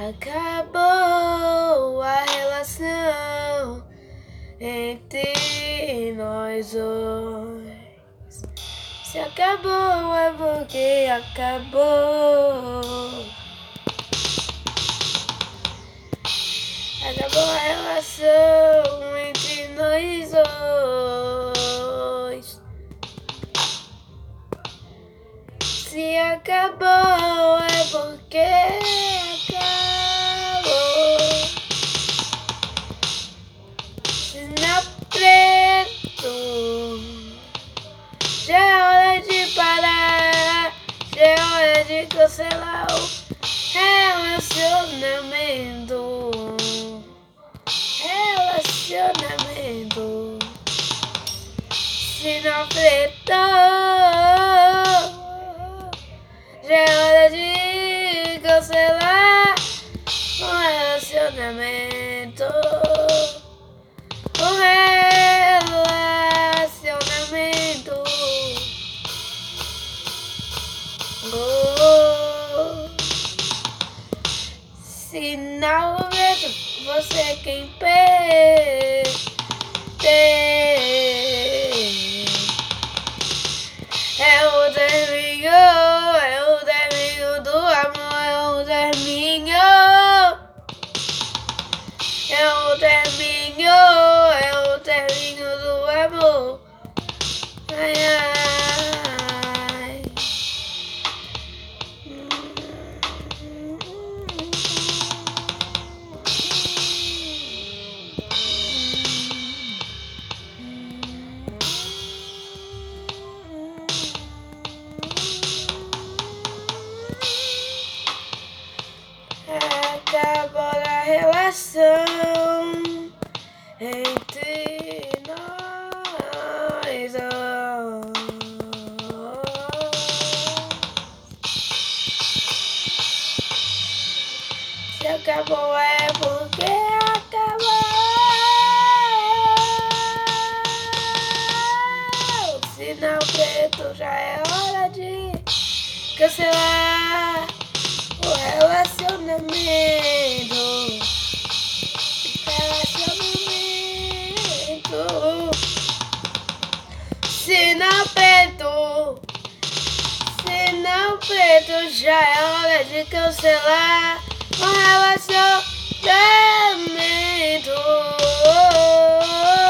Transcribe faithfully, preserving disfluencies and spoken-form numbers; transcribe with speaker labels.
Speaker 1: Acabou a relação entre nós dois. Se acabou é porque acabou. Acabou a relação entre nós dois. Se acabou é porque acabou. Sinal preto, já é hora de parar, já é hora de cancelar o relacionamento. Relacionamento. Sinal preto, já é hora de cancelar o relacionamento. O relacionamento. Oh. Sinal preto, você é quem perde. É o terminho, é o terminho do amor, é o terminho. É o terminho, é o terminho do amor. Ai, ai. Acabou a relação entre nós dois. Se acabou é porque acabou. Sinal preto, já é hora de cancelar o relacionamento. Relacionamento. Sinal preto, sinal preto, já é hora de cancelar o relacionamento.